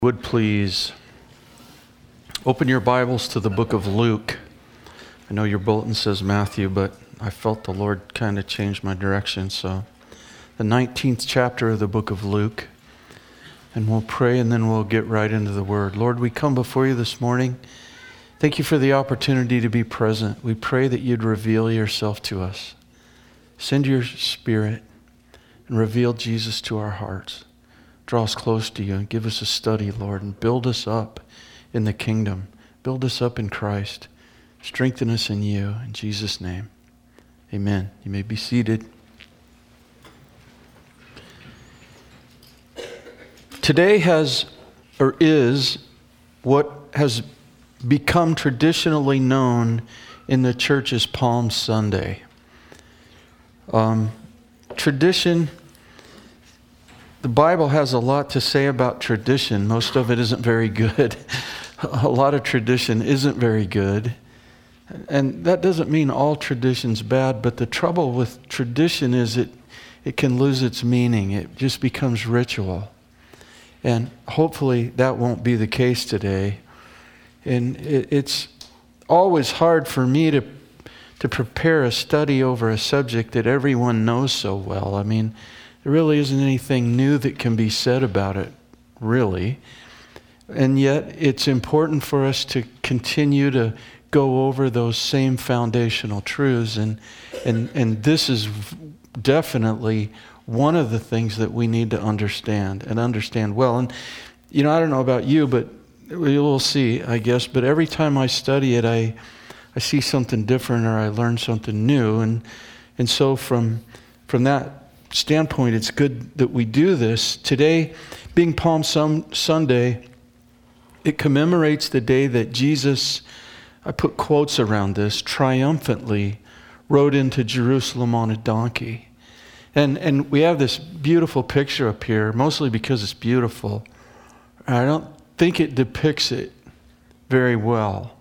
Would please open your Bibles to the book of Luke. I know your bulletin says Matthew, but I felt the Lord kind of changed my direction. So the 19th chapter of the book of Luke. And we'll pray and then we'll get right into the word. Lord, we come before you this morning. Thank you for the opportunity to be present. We pray that you'd reveal yourself to us. Send your Spirit and reveal Jesus to our hearts. Draw us close to you and give us a study, Lord, and build us up in the kingdom. Build us up in Christ. Strengthen us in you. In Jesus' name, amen. You may be seated. Today is what has become traditionally known in the church as Palm Sunday. Tradition. The Bible has a lot to say about tradition. Most of it isn't very good. A lot of tradition isn't very good. And that doesn't mean all tradition's bad, but the trouble with tradition is it can lose its meaning. It just becomes ritual. And hopefully that won't be the case today. And it's always hard for me to prepare a study over a subject that everyone knows so well. I mean, there really isn't anything new that can be said about it, really. And yet, it's important for us to continue to go over those same foundational truths. And this is definitely one of the things that we need to understand well. And, I don't know about you, but we'll see, I guess. But every time I study it, I see something different or I learn something new. And so from that standpoint, it's good that we do this. Today, being Palm Sunday, it commemorates the day that Jesus, I put quotes around this, triumphantly rode into Jerusalem on a donkey. And we have this beautiful picture up here, mostly because it's beautiful. I don't think it depicts it very well.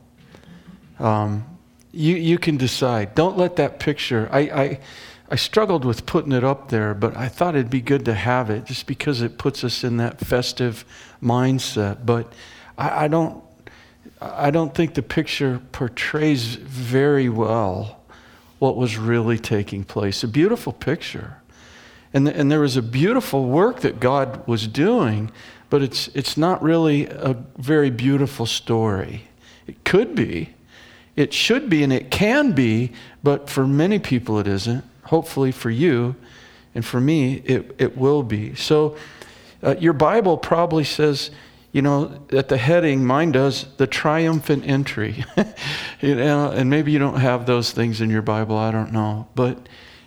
You can decide. Don't let that picture, I struggled with putting it up there, but I thought it'd be good to have it just because it puts us in that festive mindset. But I don't think the picture portrays very well what was really taking place. A beautiful picture. And there was a beautiful work that God was doing, but it's not really a very beautiful story. It could be, it should be, and it can be, but for many people it isn't. Hopefully for you and for me, it will be. So your Bible probably says, at the heading, mine does, the triumphant entry. And maybe you don't have those things in your Bible, I don't know. But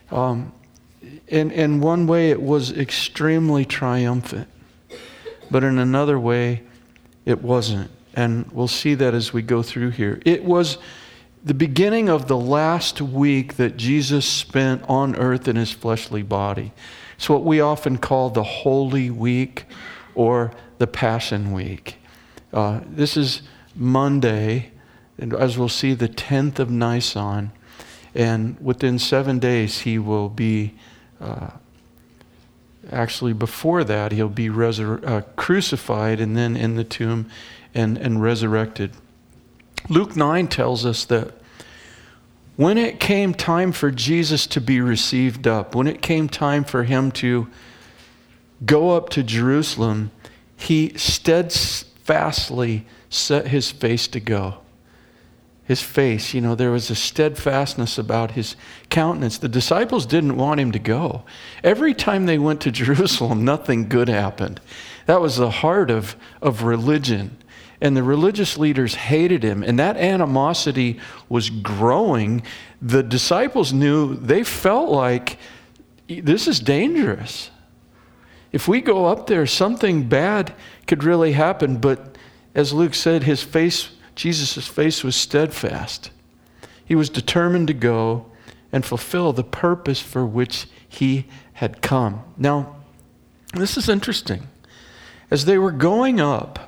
in one way, it was extremely triumphant. But in another way, it wasn't. And we'll see that as we go through here. It was the beginning of the last week that Jesus spent on earth in his fleshly body. It's what we often call the Holy Week or the Passion Week. This is Monday, and as we'll see, the 10th of Nisan. And within 7 days, he will be, actually before that, he'll be crucified and then in the tomb and resurrected. Luke 9 tells us that when it came time for Jesus to be received up, when it came time for him to go up to Jerusalem, he steadfastly set his face to go. His face, there was a steadfastness about his countenance. The disciples didn't want him to go. Every time they went to Jerusalem, nothing good happened. That was the heart of religion. And the religious leaders hated him, and that animosity was growing. The disciples knew, they felt like, this is dangerous. If we go up there, something bad could really happen. But as Luke said, Jesus' face was steadfast. He was determined to go and fulfill the purpose for which he had come. Now, this is interesting. As they were going up,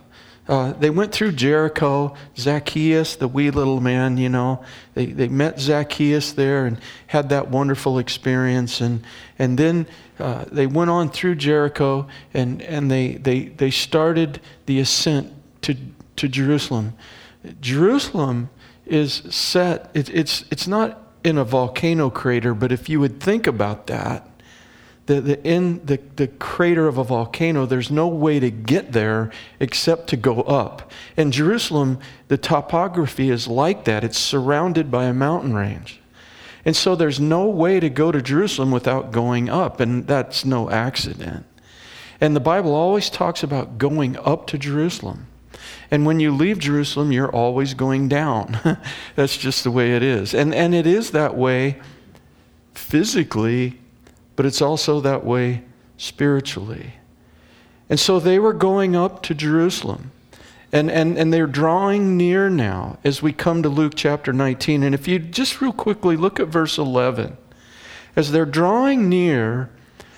They went through Jericho. Zacchaeus, the wee little man, they met Zacchaeus there and had that wonderful experience. And then they went on through Jericho and they started the ascent to Jerusalem. Jerusalem is set, it's not in a volcano crater, but if you would think about that, in the crater of a volcano, there's no way to get there except to go up. And Jerusalem, the topography is like that. It's surrounded by a mountain range. And so there's no way to go to Jerusalem without going up, and that's no accident. And the Bible always talks about going up to Jerusalem. And when you leave Jerusalem, you're always going down. That's just the way it is. And it is that way physically, but it's also that way spiritually. And so they were going up to Jerusalem. And they're drawing near now as we come to Luke chapter 19. And if you just real quickly look at verse 11. As they're drawing near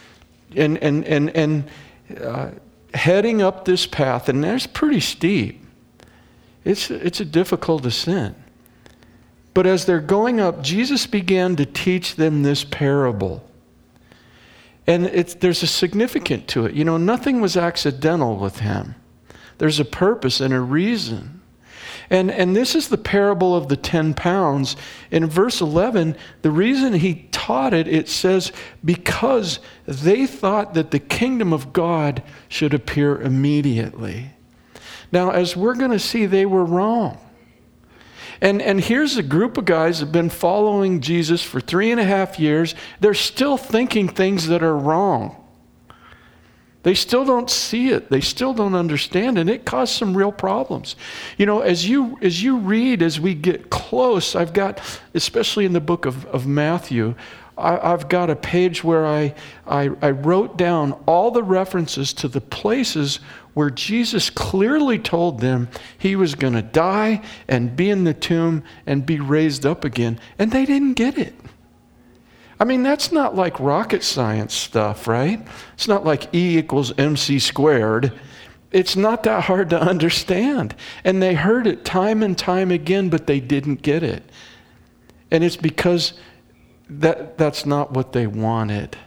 and heading up this path, and that's pretty steep. It's a difficult ascent. But as they're going up, Jesus began to teach them this parable. And there's a significance to it. Nothing was accidental with him. There's a purpose and a reason. And this is the parable of the 10 pounds. In verse 11, the reason he taught it, it says, because they thought that the kingdom of God should appear immediately. Now, as we're going to see, they were wrong. And here's a group of guys that have been following Jesus for 3.5 years. They're still thinking things that are wrong. They still don't see it. They still don't understand, and it caused some real problems. As you read, as we get close, I've got, especially in the book of Matthew, I've got a page where I wrote down all the references to the places where Jesus clearly told them he was going to die and be in the tomb and be raised up again, and they didn't get it. I mean, that's not like rocket science stuff, right? It's not like E equals MC squared. It's not that hard to understand. And they heard it time and time again, but they didn't get it. And it's because that's not what they wanted.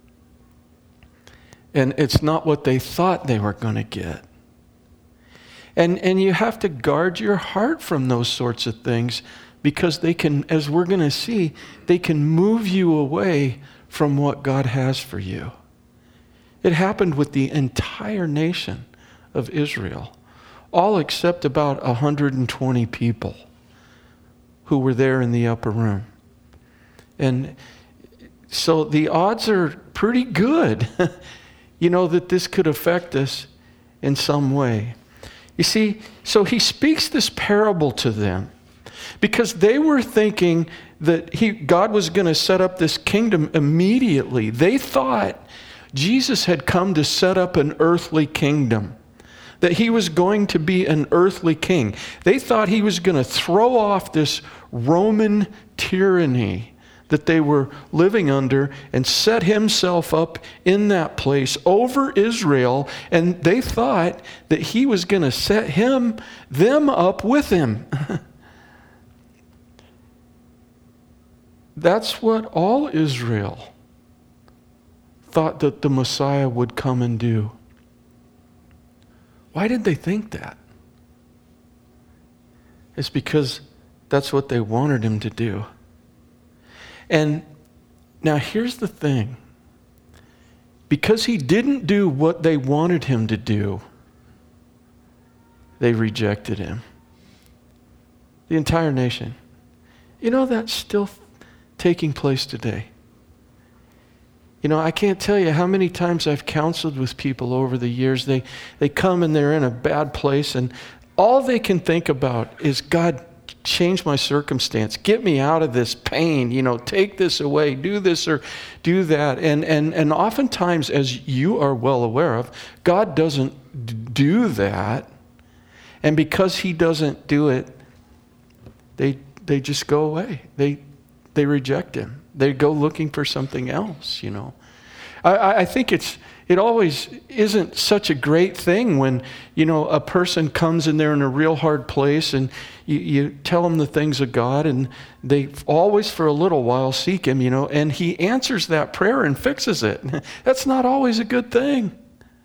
And it's not what they thought they were going to get. And you have to guard your heart from those sorts of things, because they can, as we're going to see, they can move you away from what God has for you. It happened with the entire nation of Israel, all except about 120 people who were there in the upper room. And so the odds are pretty good, that this could affect us in some way. You see, so he speaks this parable to them because they were thinking that God was going to set up this kingdom immediately. They thought Jesus had come to set up an earthly kingdom, that he was going to be an earthly king. They thought he was going to throw off this Roman tyranny that they were living under and set himself up in that place over Israel, and they thought that he was going to set them up with him. That's what all Israel thought that the Messiah would come and do. Why did they think that? It's because that's what they wanted him to do. And now here's the thing. Because he didn't do what they wanted him to do, they rejected him. The entire nation. That's still taking place today. I can't tell you how many times I've counseled with people over the years. They come and they're in a bad place, and all they can think about is, God, change my circumstance. Get me out of this pain. Take this away. Do this or do that. And oftentimes, as you are well aware of, God doesn't do that. And because he doesn't do it, they just go away. They reject him. They go looking for something else, I think It always isn't such a great thing when, a person comes and they're in a real hard place and you tell them the things of God, and they always for a little while seek Him, and He answers that prayer and fixes it. That's not always a good thing.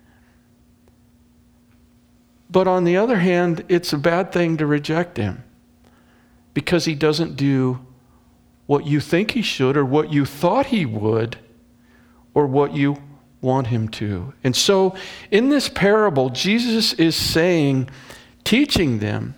But on the other hand, it's a bad thing to reject Him because He doesn't do what you think He should or what you thought He would or what you want Him to. And so in this parable, Jesus is teaching them,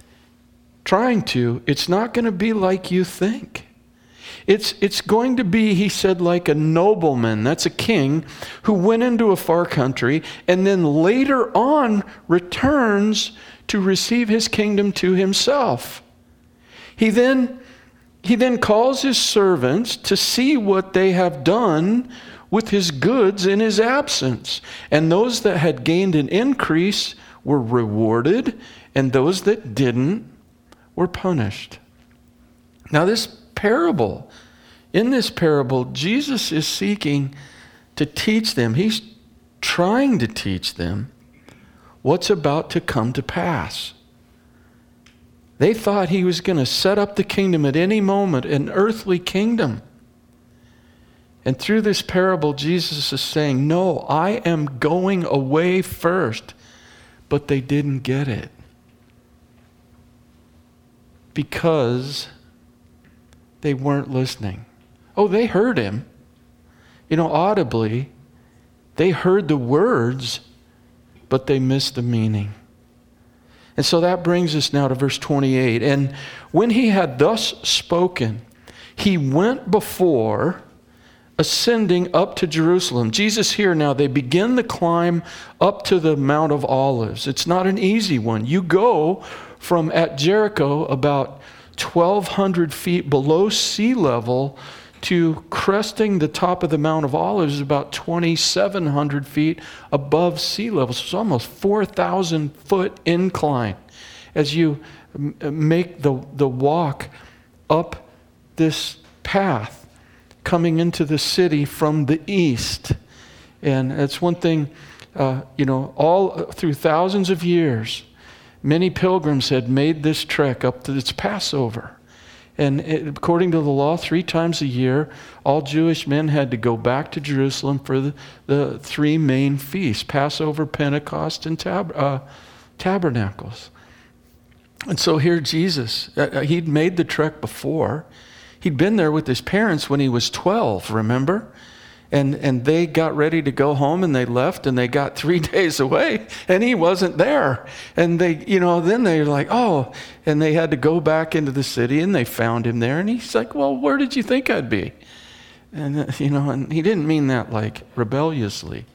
it's not going to be like you think. It's going to be, He said, like a nobleman, that's a king, who went into a far country and then later on returns to receive his kingdom to himself. He then calls his servants to see what they have done with his goods in his absence. And those that had gained an increase were rewarded, and those that didn't were punished. Now in this parable, Jesus is seeking to teach them. He's trying to teach them what's about to come to pass. They thought He was going to set up the kingdom at any moment, an earthly kingdom. And through this parable, Jesus is saying, no, I am going away first. But they didn't get it. Because they weren't listening. Oh, they heard Him. Audibly. They heard the words, but they missed the meaning. And so that brings us now to verse 28. And when He had thus spoken, He went before, ascending up to Jerusalem. Jesus here now, they begin the climb up to the Mount of Olives. It's not an easy one. You go from at Jericho about 1,200 feet below sea level to cresting the top of the Mount of Olives about 2,700 feet above sea level. So it's almost 4,000 foot incline as you make the walk up this path coming into the city from the east. And it's one thing, all through thousands of years, many pilgrims had made this trek up to its Passover. And according to the law, 3 times a year, all Jewish men had to go back to Jerusalem for the 3 main feasts, Passover, Pentecost, and Tabernacles. And so here Jesus, he'd made the trek before. He'd been there with his parents when he was 12, remember? And they got ready to go home and they left and they got 3 days away and he wasn't there. And they, then they're like, oh, and they had to go back into the city and they found him there. And he's like, well, where did you think I'd be? And, and he didn't mean that like rebelliously.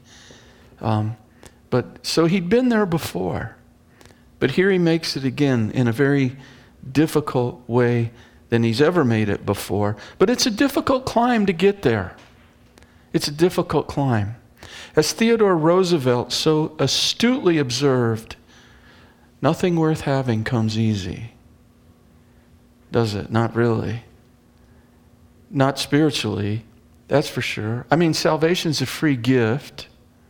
But so he'd been there before. But here he makes it again in a very difficult way than he's ever made it before. But it's a difficult climb to get there. It's a difficult climb. As Theodore Roosevelt so astutely observed, nothing worth having comes easy. Does it? Not really. Not spiritually, that's for sure. I mean, salvation's a free gift,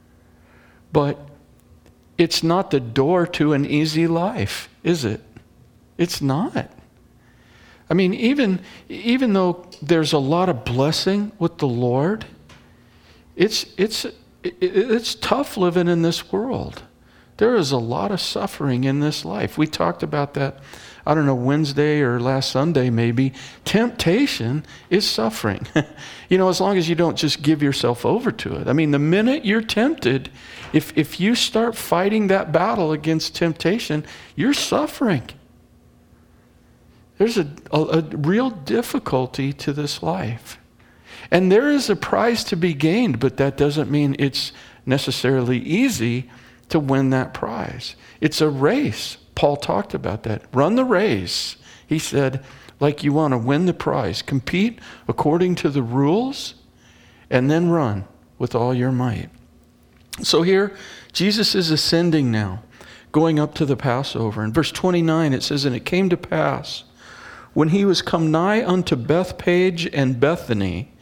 but it's not the door to an easy life, is it? It's not. I mean, even though there's a lot of blessing with the Lord, it's tough living in this world. There is a lot of suffering in this life. We talked about that, I don't know, Wednesday or last Sunday maybe. Temptation is suffering. As long as you don't just give yourself over to it. I mean, the minute you're tempted, if you start fighting that battle against temptation, you're suffering. There's a real difficulty to this life. And there is a prize to be gained, but that doesn't mean it's necessarily easy to win that prize. It's a race. Paul talked about that. Run the race. He said, like you want to win the prize. Compete according to the rules and then run with all your might. So here, Jesus is ascending now, going up to the Passover. In verse 29, it says, and it came to pass, when he was come nigh unto Bethpage and Bethany,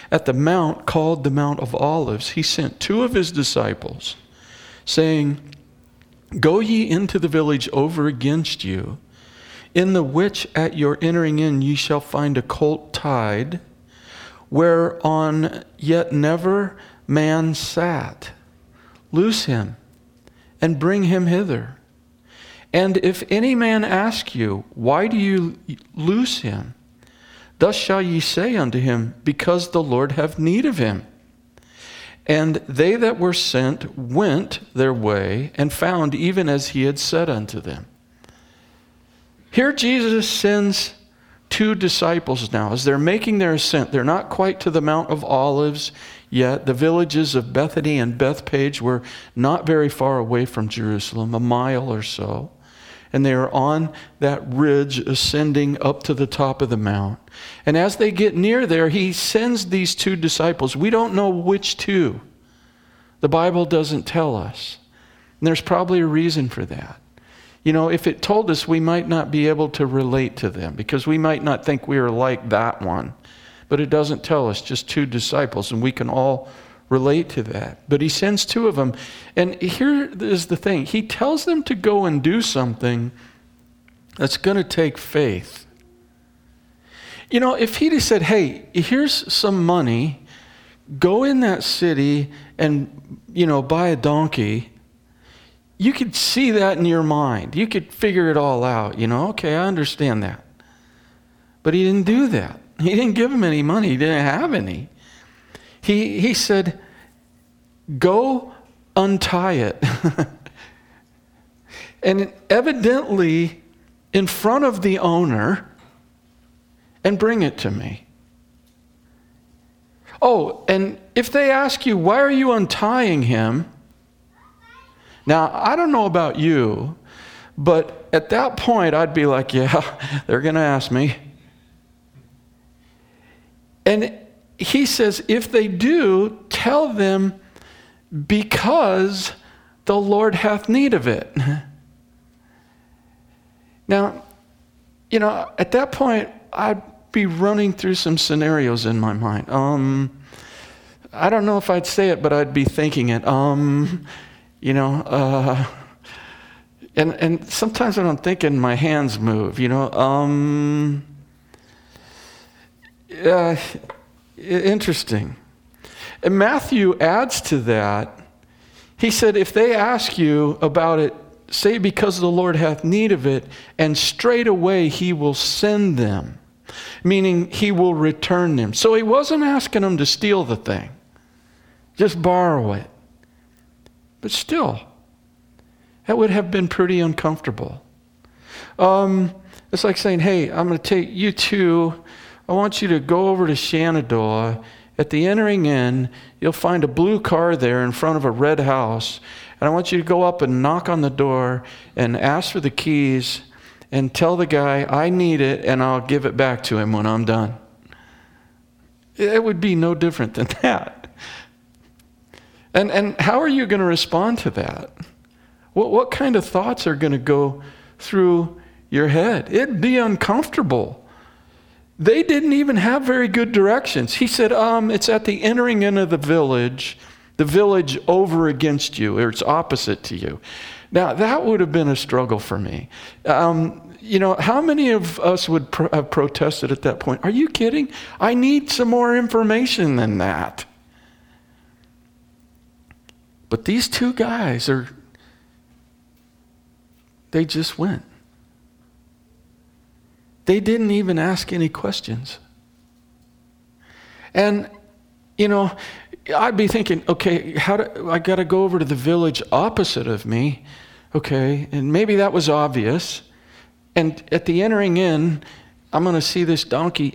at the mount called the Mount of Olives, he sent 2 of his disciples, saying, "Go ye into the village over against you, in the which at your entering in ye shall find a colt tied, whereon yet never man sat. Loose him, and bring him hither. And if any man ask you, Why do you loose him? Thus shall ye say unto him, Because the Lord hath need of him. And they that were sent went their way, and found even as he had said unto them." Here Jesus sends 2 disciples now. As they're making their ascent, they're not quite to the Mount of Olives yet. The villages of Bethany and Bethpage were not very far away from Jerusalem, a mile or so. And they are on that ridge ascending up to the top of the mount. And as they get near there, he sends these 2 disciples. We don't know which 2. The Bible doesn't tell us. And there's probably a reason for that. You know, if it told us, we might not be able to relate to them because we might not think we are like that one. But it doesn't tell us, just 2 disciples, and we can all relate to that. But he sends 2 of them. And here is the thing. He tells them to go and do something that's going to take faith. You know, if he'd have said, "Hey, here's some money, go in that city and, buy a donkey," you could see that in your mind. You could figure it all out, okay, I understand that. But he didn't do that. He didn't give him any money. He didn't have any. He said, "Go untie it." And evidently in front of the owner, and bring it to me. Oh, and if they ask you, "Why are you untying him?" Now, I don't know about you, but at that point I'd be like, yeah, they're going to ask me. And he says, if they do, tell them, "Because the Lord hath need of it." Now, at that point, I'd be running through some scenarios in my mind. I don't know if I'd say it, but I'd be thinking it. And sometimes when I'm thinking, my hands move, interesting. And Matthew adds to that. He said, if they ask you about it, say, "Because the Lord hath need of it, and straightway he will send them." Meaning he will return them. So he wasn't asking them to steal the thing. Just borrow it. But still, that would have been pretty uncomfortable. It's like saying, "Hey, I'm going to take you 2. I want you to go over to Shenandoah. At the entering in, you'll find a blue car there in front of a red house. And I want you to go up and knock on the door and ask for the keys and tell the guy I need it and I'll give it back to him when I'm done." It would be no different than that. And how are you going to respond to that? What kind of thoughts are going to go through your head? It'd be uncomfortable. They didn't even have very good directions. He said, it's at the entering in of the village over against you, or it's opposite to you. Now, that would have been a struggle for me. How many of us would have protested at that point? Are you kidding? I need some more information than that. But these 2 guys they just went. They didn't even ask any questions. And, I'd be thinking, okay, I got to go over to the village opposite of me. Okay, and maybe that was obvious. And at the entering in, I'm going to see this donkey.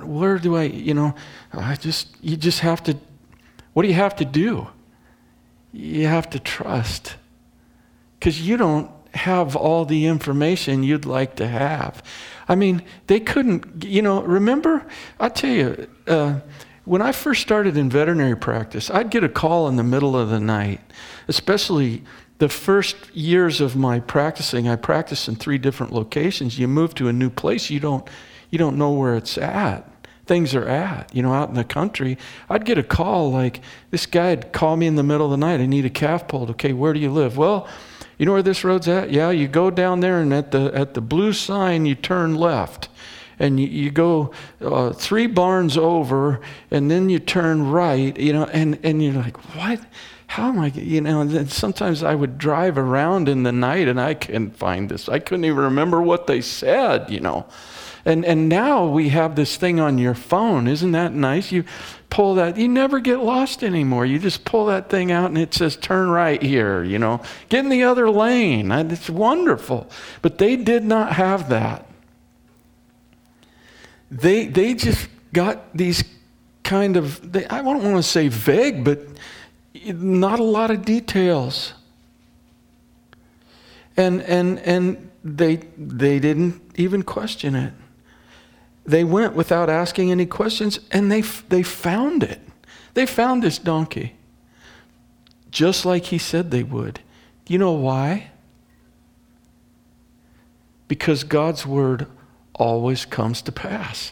You just have to, what do you have to do? You have to trust. Because you don't have all the information you'd like to have. I mean, they couldn't, remember, I tell you, when I first started in veterinary practice, I'd get a call in the middle of the night, especially the first years of my practicing. I practiced in 3 different locations. You move to a new place, you don't know where it's at. things are at. Out in the country, I'd get a call like, this guy would call me in the middle of the night, I need a calf pulled. Okay, where do you live? Well, you know where this road's at? Yeah, you go down there, and at the blue sign, you turn left. And you go 3 barns over, and then you turn right, and you're like, what? How am I, and then sometimes I would drive around in the night, and I couldn't find this. I couldn't even remember what they said, And now we have this thing on your phone. Isn't that nice? You pull that, you never get lost anymore. You just pull that thing out, and it says, turn right here, Get in the other lane. It's wonderful. But they did not have that. They just got these kind of, I don't want to say vague, but not a lot of details. And they didn't even question it. They went without asking any questions, and they found it. They found this donkey, just like he said they would. Do you know why? Because God's word always comes to pass.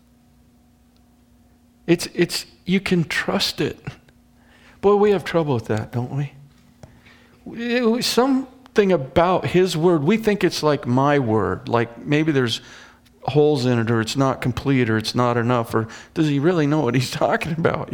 It's you can trust it. Boy, we have trouble with that, don't we? Something about his word, we think it's like my word, like maybe there's holes in it, or it's not complete, or it's not enough, or does he really know what he's talking about,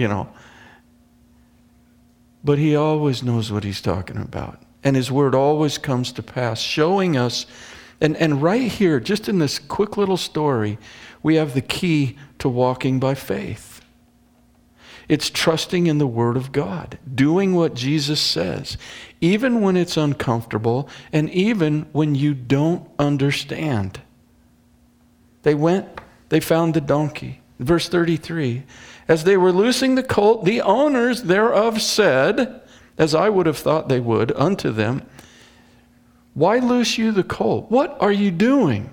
But he always knows what he's talking about. And his word always comes to pass, showing us. And right here, just in this quick little story, we have the key to walking by faith. It's trusting in the Word of God, doing what Jesus says, even when it's uncomfortable and even when you don't understand. They found the donkey. Verse 33, as they were loosing the colt, the owners thereof said, as I would have thought they would, unto them, why loose you the colt? What are you doing?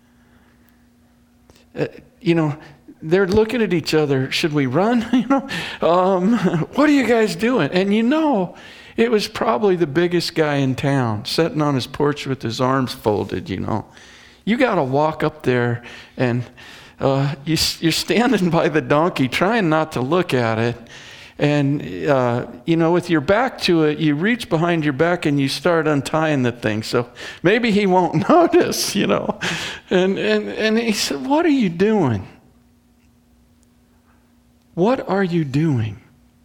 They're looking at each other. Should we run? What are you guys doing? And it was probably the biggest guy in town, sitting on his porch with his arms folded, You got to walk up there, and you're standing by the donkey, trying not to look at it. And, with your back to it, you reach behind your back and you start untying the thing. So maybe he won't notice, And he said, what are you doing? What are you doing?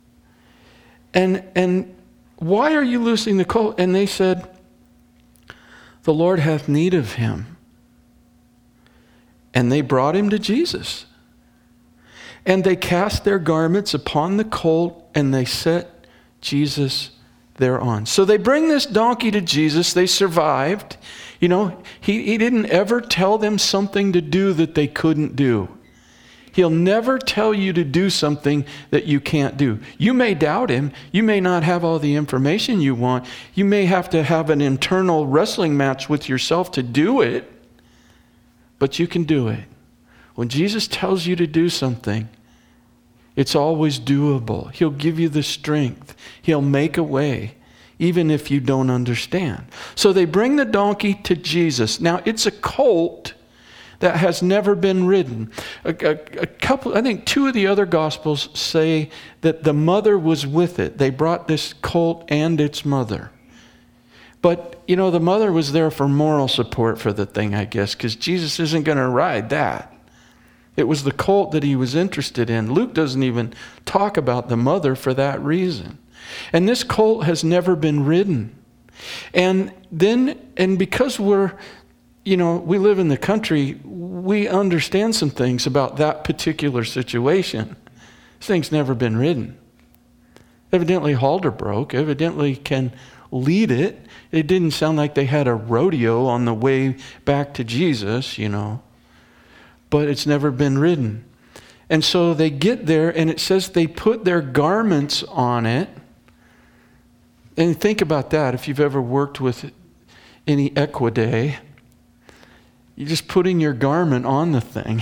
And why are you loosing the colt? And they said, the Lord hath need of him. And they brought him to Jesus. And they cast their garments upon the colt, and they set Jesus thereon. So they bring this donkey to Jesus. They survived. He didn't ever tell them something to do that they couldn't do. He'll never tell you to do something that you can't do. You may doubt him. You may not have all the information you want. You may have to have an internal wrestling match with yourself to do it, but you can do it. When Jesus tells you to do something, it's always doable. He'll give you the strength. He'll make a way, even if you don't understand. So they bring the donkey to Jesus. Now, it's a colt that has never been ridden. I think 2 of the other Gospels say that the mother was with it. They brought this colt and its mother. But, the mother was there for moral support for the thing, I guess, because Jesus isn't going to ride that. It was the colt that he was interested in. Luke doesn't even talk about the mother for that reason. And this colt has never been ridden. And because we live in the country, we understand some things about that particular situation. This thing's never been ridden. Evidently halter broke. Evidently can lead it. It didn't sound like they had a rodeo on the way back to Jesus, But it's never been ridden. And so they get there, and it says they put their garments on it. And think about that if you've ever worked with any equidae. You're just putting your garment on the thing,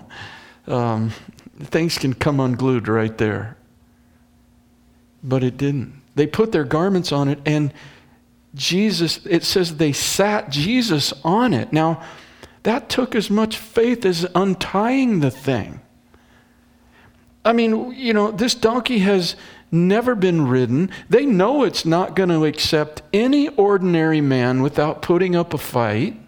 Things can come unglued right there. But it didn't. They put their garments on it, and it says they sat Jesus on it. Now, that took as much faith as untying the thing. I mean, this donkey has never been ridden. They know it's not going to accept any ordinary man without putting up a fight.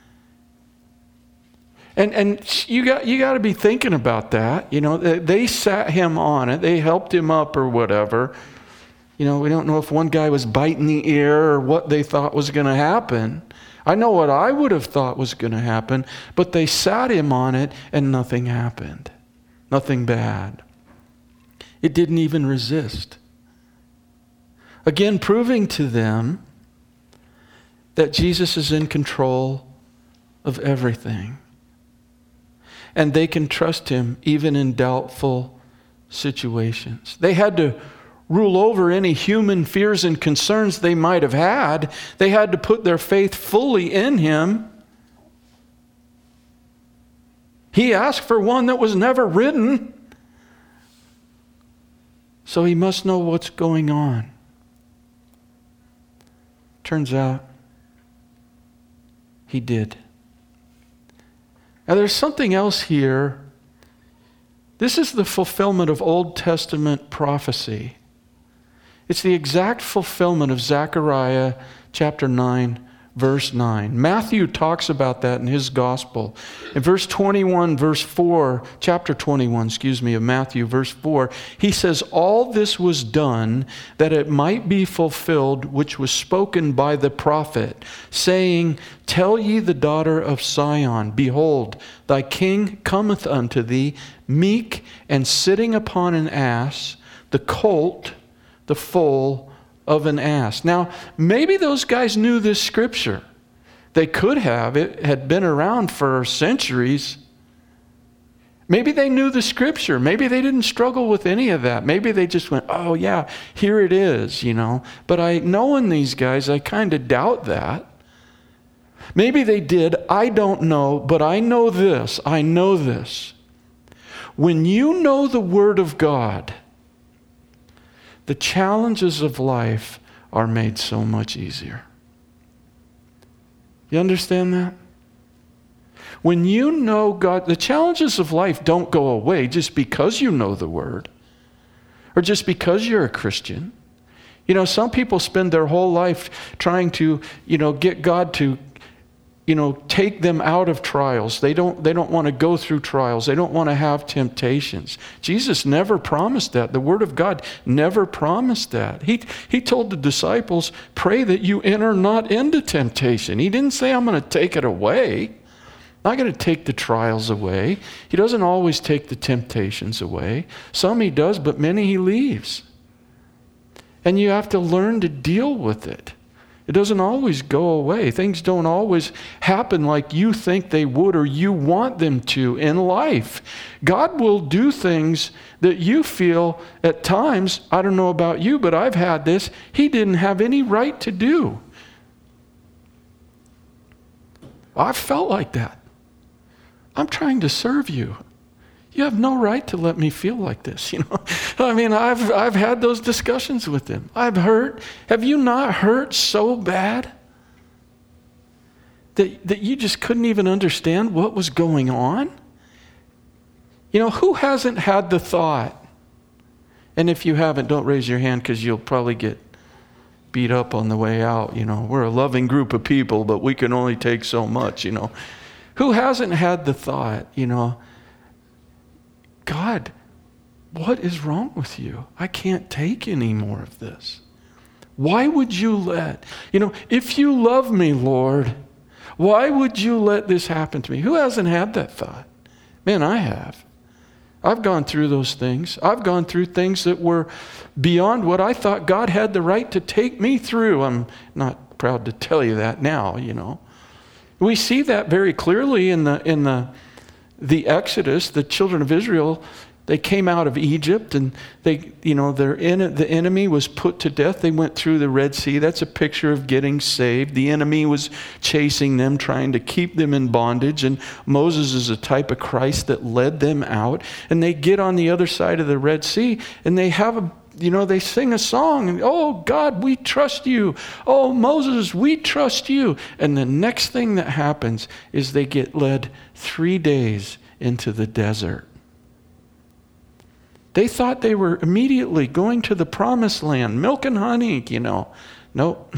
And you got to be thinking about that. They sat him on it. They helped him up or whatever. We don't know if one guy was biting the ear or what they thought was going to happen. I know what I would have thought was going to happen, but they sat him on it and nothing happened. Nothing bad. It didn't even resist. Again, proving to them that Jesus is in control of everything. And they can trust him even in doubtful situations. They had to rule over any human fears and concerns they might have had. They had to put their faith fully in him. He asked for one that was never ridden. So he must know what's going on. Turns out, he did. Now there's something else here. This is the fulfillment of Old Testament prophecy. It's the exact fulfillment of Zechariah chapter 9, verse 9. Matthew talks about that in his gospel. In verse 21, verse 4, chapter 21, of Matthew, verse 4, he says, "All this was done that it might be fulfilled which was spoken by the prophet, saying, Tell ye the daughter of Sion, Behold, thy king cometh unto thee, meek and sitting upon an ass, the colt, the foal of an ass." Now, maybe those guys knew this scripture. They could have. It had been around for centuries. Maybe they knew the scripture. Maybe they didn't struggle with any of that. Maybe they just went, oh yeah, here it is, But knowing these guys, I kind of doubt that. Maybe they did. I don't know, but I know this. When you know the Word of God, the challenges of life are made so much easier. You understand that? When you know God, the challenges of life don't go away just because you know the Word or just because you're a Christian. Some people spend their whole life trying to, get God to, take them out of trials. They don't want to go through trials. They don't want to have temptations. Jesus never promised that. The Word of God never promised that. He told the disciples, pray that you enter not into temptation. He didn't say, I'm going to take it away. I'm not going to take the trials away. He doesn't always take the temptations away. Some he does, but many he leaves. And you have to learn to deal with it. It doesn't always go away. Things don't always happen like you think they would or you want them to in life. God will do things that you feel at times, I don't know about you, but I've had this, he didn't have any right to do. I've felt like that. I'm trying to serve you. You have no right to let me feel like this, I've had those discussions with him. I've hurt. Have you not hurt so bad that you just couldn't even understand what was going on? Who hasn't had the thought? And if you haven't, don't raise your hand because you'll probably get beat up on the way out. We're a loving group of people, but we can only take so much, Who hasn't had the thought, God, what is wrong with you? I can't take any more of this. Why would you let, if you love me, Lord, why would you let this happen to me? Who hasn't had that thought? Man, I have. I've gone through those things. I've gone through things that were beyond what I thought God had the right to take me through. I'm not proud to tell you that now, We see that very clearly in the Exodus. The children of Israel, they came out of Egypt and the enemy was put to death. They went through the Red Sea. That's a picture of getting saved. The enemy was chasing them, trying to keep them in bondage. And Moses is a type of Christ that led them out. And they get on the other side of the Red Sea and they have they sing a song. And, oh, God, we trust you. Oh, Moses, we trust you. And the next thing that happens is they get led 3 days into the desert. They thought they were immediately going to the promised land, milk and honey, Nope.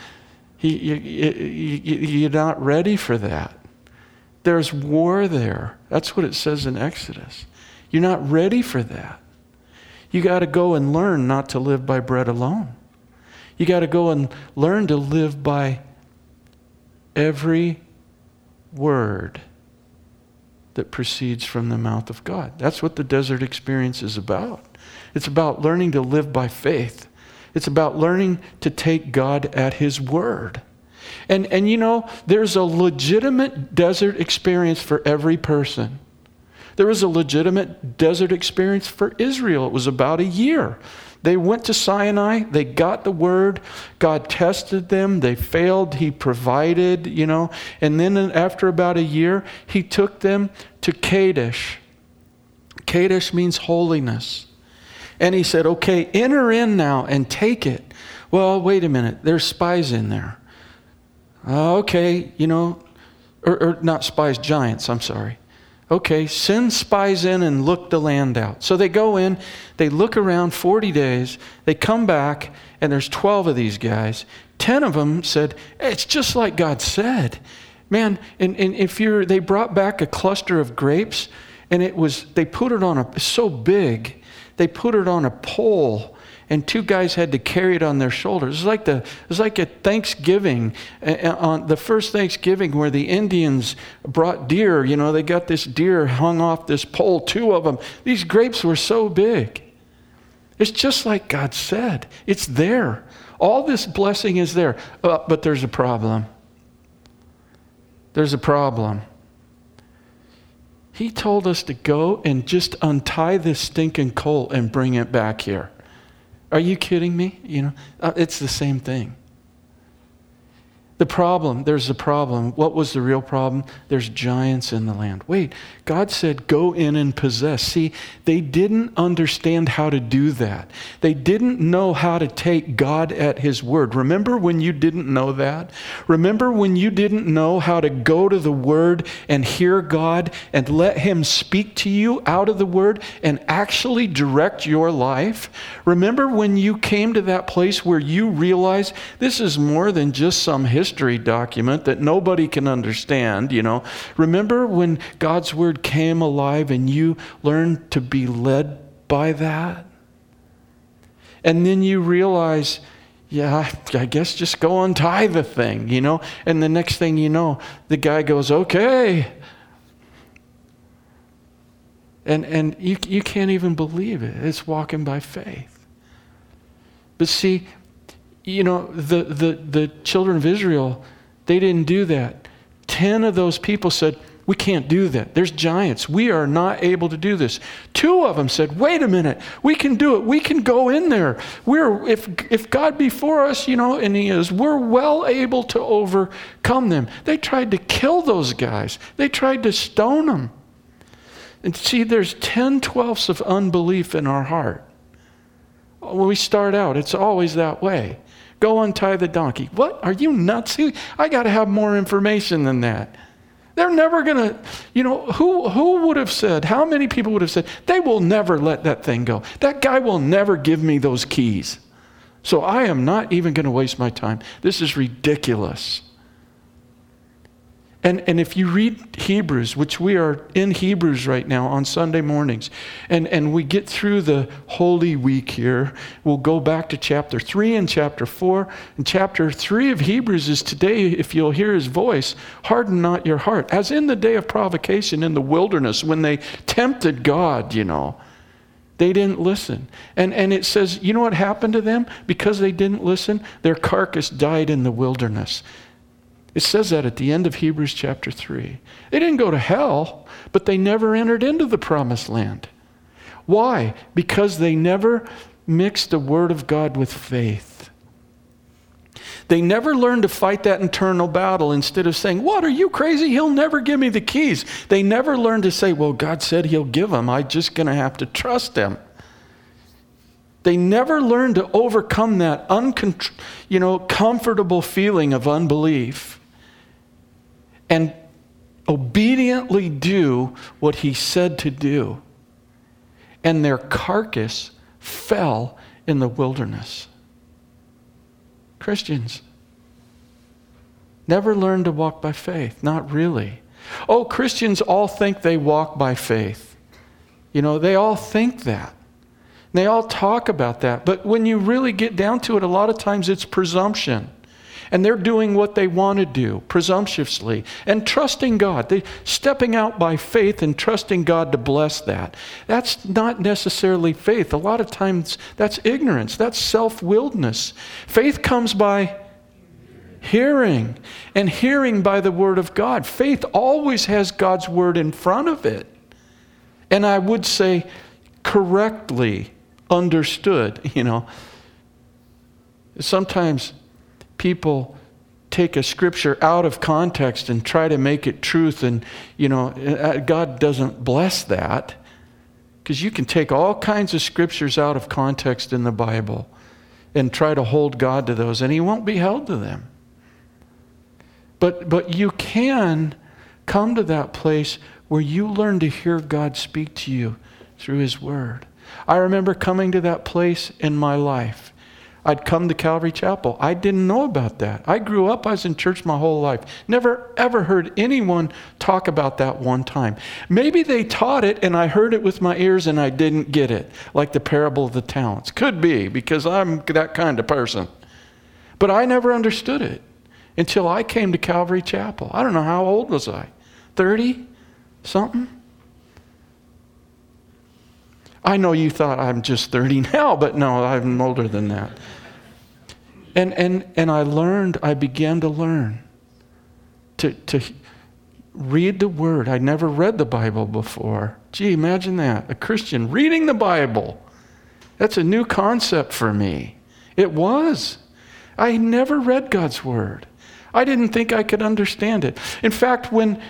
You're not ready for that. There's war there. That's what it says in Exodus. You're not ready for that. You got to go and learn not to live by bread alone. You got to go and learn to live by every word that proceeds from the mouth of God. That's what the desert experience is about. It's about learning to live by faith. It's about learning to take God at His word. And there's a legitimate desert experience for every person. There was a legitimate desert experience for Israel. It was about a year. They went to Sinai. They got the word. God tested them. They failed. He provided, And then after about a year, He took them to Kadesh. Kadesh means holiness. And He said, okay, enter in now and take it. Well, wait a minute. There's spies in there. Okay, or not spies, giants, I'm sorry. Okay, send spies in and look the land out. So they go in, they look around 40 days, they come back, and there's 12 of these guys. 10 of them said, hey, it's just like God said. Man, and they brought back a cluster of grapes, and they put it on so big, they put it on a pole, and 2 guys had to carry it on their shoulders. It was like a Thanksgiving, on the first Thanksgiving where the Indians brought deer. They got this deer hung off this pole, 2 of them. These grapes were so big. It's just like God said. It's there. All this blessing is there. But there's a problem. There's a problem. He told us to go and just untie this stinking colt and bring it back here. Are you kidding me? It's the same thing. There's a problem. What was the real problem? There's giants in the land. Wait, God said go in and possess. See, they didn't understand how to do that. They didn't know how to take God at His word. Remember when you didn't know that? Remember when you didn't know how to go to the word and hear God and let Him speak to you out of the word and actually direct your life? Remember when you came to that place where you realized this is more than just some history document that nobody can understand, Remember when God's word came alive and you learned to be led by that? And then you realize, I guess just go untie the thing, And the next thing you know, the guy goes, okay. And you can't even believe it. It's walking by faith. But see, the children of Israel, they didn't do that. 10 of those people said, we can't do that. There's giants. We are not able to do this. 2 of them said, wait a minute. We can do it. We can go in there. If God be for us, and He is, we're well able to overcome them. They tried to kill those guys. They tried to stone them. And see, there's 10/12 of unbelief in our heart. When we start out, it's always that way. Go untie the donkey. What? Are you nuts? I got to have more information than that. They're never going to, who would have said, how many people would have said, they will never let that thing go. That guy will never give me those keys. So I am not even going to waste my time. This is ridiculous. And if you read Hebrews, which we are in Hebrews right now on Sunday mornings, and we get through the Holy Week here, we'll go back to chapter 3 and chapter 4. And chapter 3 of Hebrews is today, if you'll hear His voice, harden not your heart. As in the day of provocation in the wilderness when they tempted God, They didn't listen. And it says, you know what happened to them? Because they didn't listen, their carcass died in the wilderness. It says that at the end of Hebrews chapter 3. They didn't go to hell, but they never entered into the promised land. Why? Because they never mixed the word of God with faith. They never learned to fight that internal battle instead of saying, what, are you crazy? He'll never give me the keys. They never learned to say, well, God said He'll give them. I'm just going to have to trust Him. They never learned to overcome that comfortable feeling of unbelief and obediently do what He said to do. and their carcass fell in the wilderness. Christians never learned to walk by faith. Not really. Oh, Christians all think they walk by faith. They all think that. They all talk about that. But when you really get down to it, a lot of times it's presumption. And they're doing what they want to do, presumptuously, and trusting God. They're stepping out by faith and trusting God to bless that. That's not necessarily faith. A lot of times that's ignorance. That's self-willedness. Faith comes by hearing, and hearing by the Word of God. Faith always has God's Word in front of it. And I would say correctly understood. Sometimes people take a scripture out of context and try to make it truth, and God doesn't bless that, because you can take all kinds of scriptures out of context in the Bible and try to hold God to those, and He won't be held to them. But you can come to that place where you learn to hear God speak to you through His Word. I remember coming to that place in my life. I'd come to Calvary Chapel. I didn't know about that. I grew up, I was in church my whole life. Never ever heard anyone talk about that one time. Maybe they taught it and I heard it with my ears and I didn't get it, like the parable of the talents. Could be, because I'm that kind of person. But I never understood it until I came to Calvary Chapel. I don't know, how old was I? 30 something? I know you thought I'm just 30 now, but no, I'm older than that. And I began to learn to read the Word. I'd never read the Bible before. Gee, imagine that. A Christian reading the Bible. That's a new concept for me. It was. I never read God's Word. I didn't think I could understand it. In fact, when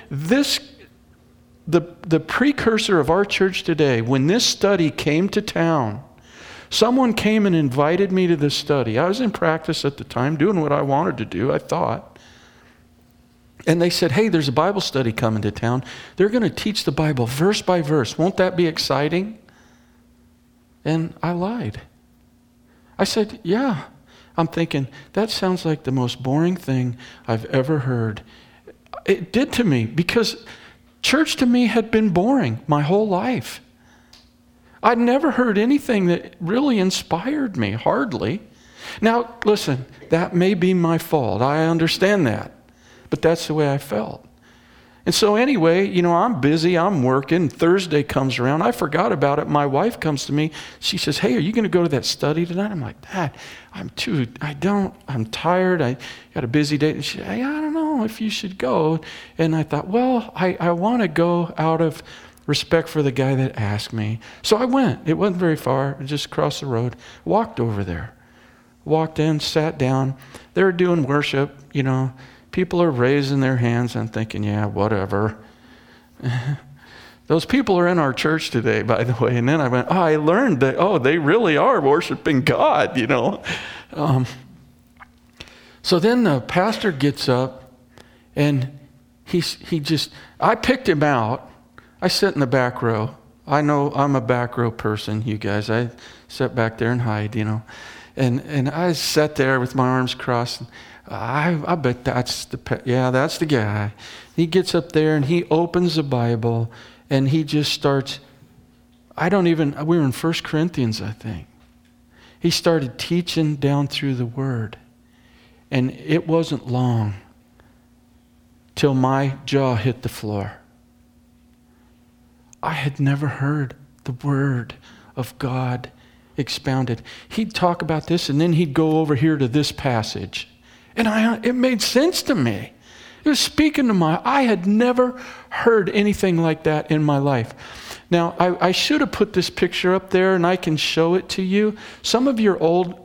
the precursor of our church today, when this study came to town, someone came and invited me to this study. I was in practice at the time, doing what I wanted to do, I thought. And they said, hey, there's a Bible study coming to town. They're going to teach the Bible verse by verse. Won't that be exciting? And I lied. I said, yeah. I'm thinking, that sounds like the most boring thing I've ever heard. It did to me, because church to me had been boring my whole life. I'd never heard anything that really inspired me, hardly. Now, listen, that may be my fault. I understand that. But that's the way I felt. And so anyway, I'm busy, I'm working. Thursday comes around. I forgot about it. My wife comes to me. She says, hey, are you going to go to that study tonight? I'm like, Dad, I'm tired. I got a busy day. And she said, hey, I don't know if you should go. And I thought, well, I want to go out of respect for the guy that asked me. So I went. It wasn't very far, just across the road. Walked over there. Walked in, sat down. They were doing worship, People are raising their hands. I'm thinking, yeah, whatever. Those people are in our church today, by the way. And then I went, I learned that, they really are worshiping God, So then the pastor gets up, and I picked him out. I sit in the back row. I know I'm a back row person, you guys. I sit back there and hide, And I sat there with my arms crossed. I bet that's the guy. He gets up there and he opens the Bible and he just starts, we were in 1 Corinthians, I think. He started teaching down through the Word. And it wasn't long till my jaw hit the floor. I had never heard the Word of God expounded. He'd talk about this and then he'd go over here to this passage. And it made sense to me. It was speaking to I had never heard anything like that in my life. Now, I should have put this picture up there and I can show it to you. Some of you are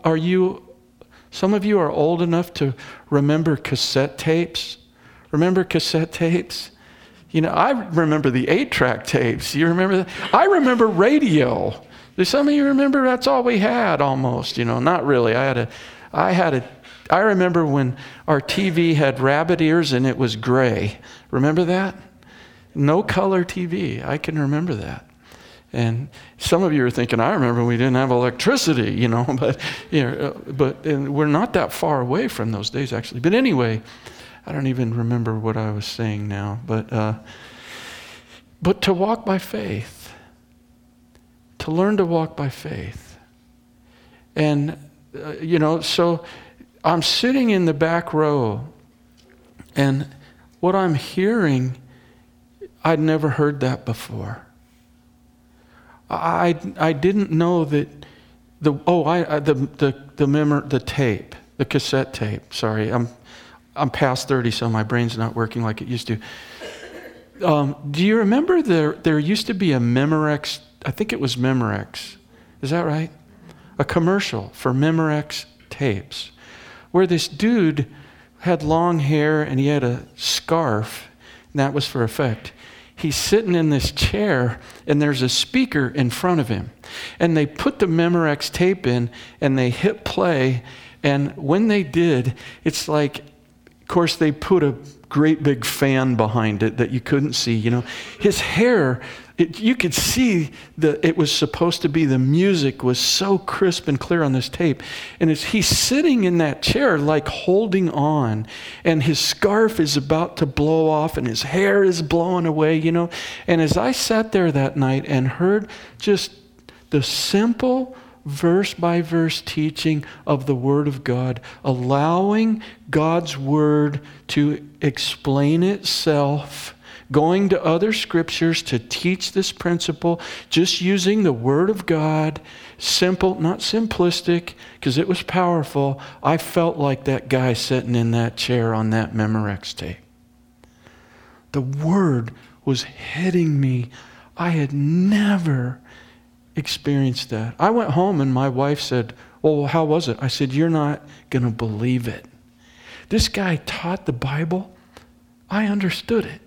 old enough to remember cassette tapes. Remember cassette tapes? I remember the 8-track tapes. You remember that? I remember radio. Do some of you remember? That's all we had almost, not really. I remember when our TV had rabbit ears and it was gray. Remember that? No color TV. I can remember that. And some of you are thinking, I remember we didn't have electricity, but and we're not that far away from those days, actually. But anyway, I don't even remember what I was saying now. But to walk by faith, to learn to walk by faith. And, so I'm sitting in the back row, and what I'm hearing, I'd never heard that before. I didn't know that the tape, the cassette tape. Sorry, I'm past 30, so my brain's not working like it used to. Do you remember there used to be a Memorex? I think it was Memorex. Is that right? A commercial for Memorex tapes, where this dude had long hair and he had a scarf, and that was for effect. He's sitting in this chair, and there's a speaker in front of him. And they put the Memorex tape in, and they hit play. And when they did, it's like, of course, they put a great big fan behind it that you couldn't see. His hair, you could see that it was supposed to be, the music was so crisp and clear on this tape. And he's sitting in that chair, like holding on, and his scarf is about to blow off, and his hair is blowing away, And as I sat there that night and heard just the simple verse-by-verse teaching of the Word of God, allowing God's Word to explain itself, going to other scriptures to teach this principle, just using the Word of God, simple, not simplistic, because it was powerful. I felt like that guy sitting in that chair on that Memorex tape. The Word was hitting me. I had never experienced that. I went home and my wife said, well, how was it? I said, you're not going to believe it. This guy taught the Bible. I understood it.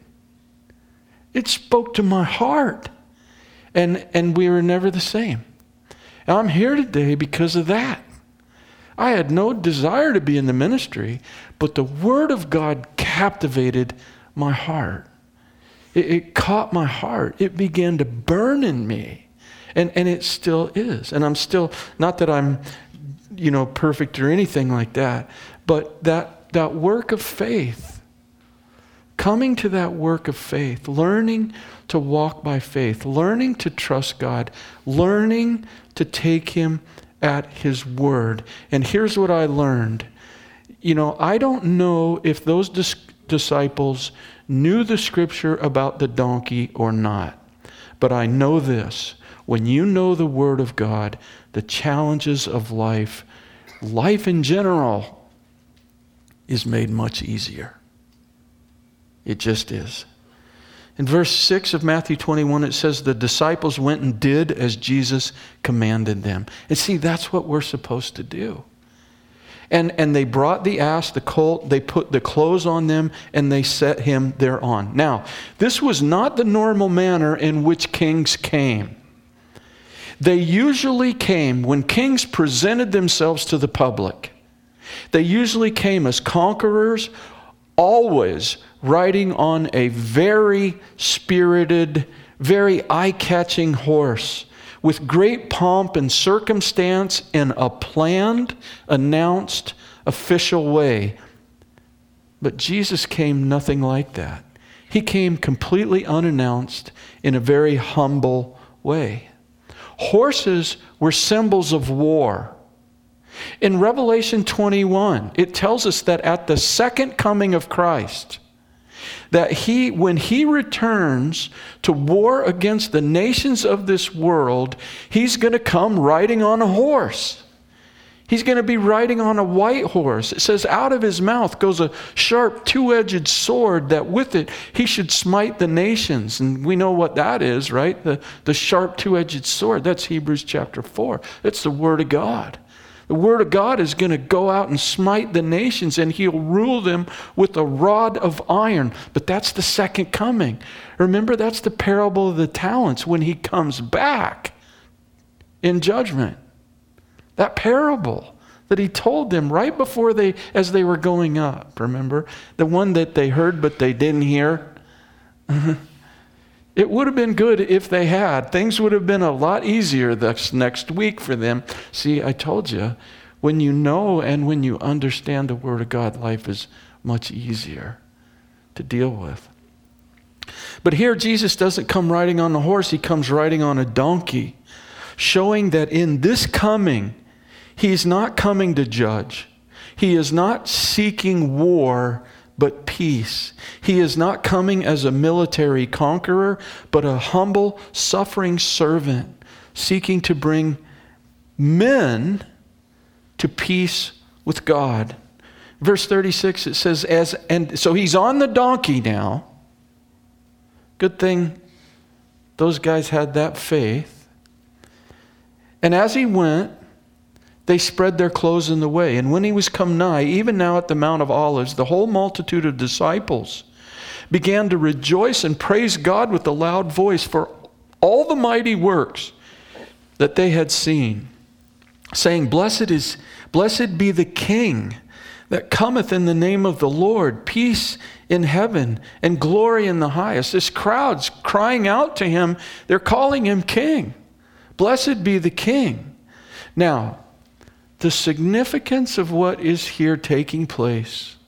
It spoke to my heart. And we were never the same. And I'm here today because of that. I had no desire to be in the ministry, but the Word of God captivated my heart. It caught my heart. It began to burn in me. And it still is. And I'm still, not that I'm, perfect or anything like that, but that work of faith, coming to that work of faith, learning to walk by faith, learning to trust God, learning to take Him at His word. And here's what I learned. I don't know if those disciples knew the scripture about the donkey or not, but I know this. When you know the Word of God, the challenges of life in general, is made much easier. It just is. In verse 6 of Matthew 21, it says, the disciples went and did as Jesus commanded them. And see, that's what we're supposed to do. And they brought the ass, the colt, they put the clothes on them, and they set him thereon. Now, this was not the normal manner in which kings came. They usually came, when kings presented themselves to the public, they usually came as conquerors, always riding on a very spirited, very eye-catching horse, with great pomp and circumstance in a planned, announced, official way. But Jesus came nothing like that. He came completely unannounced in a very humble way. Horses were symbols of war. In Revelation 21, it tells us that at the second coming of Christ, that when He returns to war against the nations of this world, He's going to come riding on a horse. He's going to be riding on a white horse. It says, out of His mouth goes a sharp two-edged sword, that with it He should smite the nations. And we know what that is, right? The sharp two-edged sword. That's Hebrews chapter 4. That's the Word of God. The Word of God is going to go out and smite the nations, and He'll rule them with a rod of iron. But that's the second coming. Remember, that's the parable of the talents when He comes back in judgment. That parable that He told them right before as they were going up, remember? The one that they heard but they didn't hear. It would have been good if they had. Things would have been a lot easier this next week for them. See, I told you, when you know and when you understand the Word of God, life is much easier to deal with. But here Jesus doesn't come riding on a horse, he comes riding on a donkey, showing that in this coming, he's not coming to judge. He is not seeking war, but peace. He is not coming as a military conqueror, but a humble, suffering servant, seeking to bring men to peace with God. Verse 36, it says, and so he's on the donkey now. Good thing those guys had that faith. And as he went, they spread their clothes in the way. And when he was come nigh, even now at the Mount of Olives, the whole multitude of disciples began to rejoice and praise God with a loud voice for all the mighty works that they had seen, saying, Blessed be the King that cometh in the name of the Lord, peace in heaven and glory in the highest. This crowd's crying out to him. They're calling him King. Blessed be the King. Now, the significance of what is here taking place,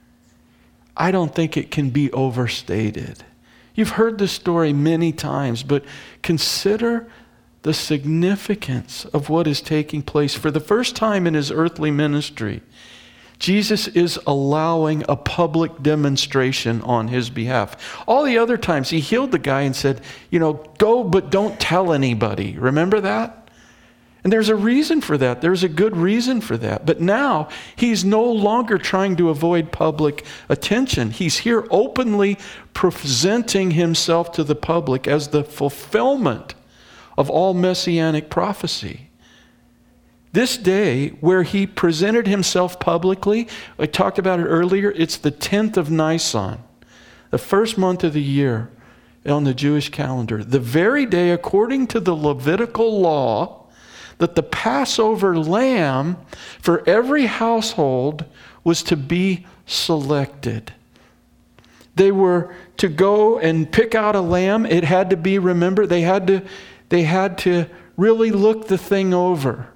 I don't think it can be overstated. You've heard this story many times, but consider the significance of what is taking place. For the first time in his earthly ministry, Jesus is allowing a public demonstration on his behalf. All the other times he healed the guy and said, go but don't tell anybody. Remember that? And there's a reason for that. There's a good reason for that. But now he's no longer trying to avoid public attention. He's here openly presenting himself to the public as the fulfillment of all messianic prophecy. This day where he presented himself publicly, I talked about it earlier, it's the 10th of Nisan, the first month of the year on the Jewish calendar. The very day, according to the Levitical law, that the Passover lamb for every household was to be selected. They were to go and pick out a lamb. It had to be, remember, they had to really look the thing over.